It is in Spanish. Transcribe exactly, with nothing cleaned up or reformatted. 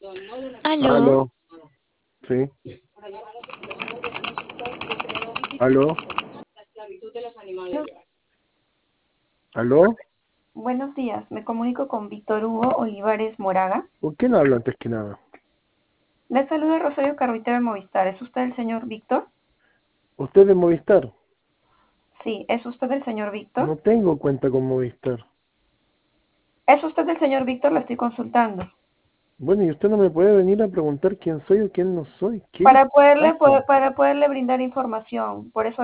Aló, Aló, sí. Aló, buenos, aló. buenos días. Me comunico con Víctor Hugo Olivares Moraga. ¿Por qué no habla antes que nada? Le saluda Rosario Carvitero de Movistar. ¿Es usted el señor Víctor? ¿Usted de Movistar? Sí, ¿es usted el señor Víctor? No tengo cuenta con Movistar. ¿Es usted el señor Víctor? Le estoy consultando. Bueno, y usted no me puede venir a preguntar quién soy o quién no soy. ¿Qué le Para poderle, pasa? para poderle brindar información. Por eso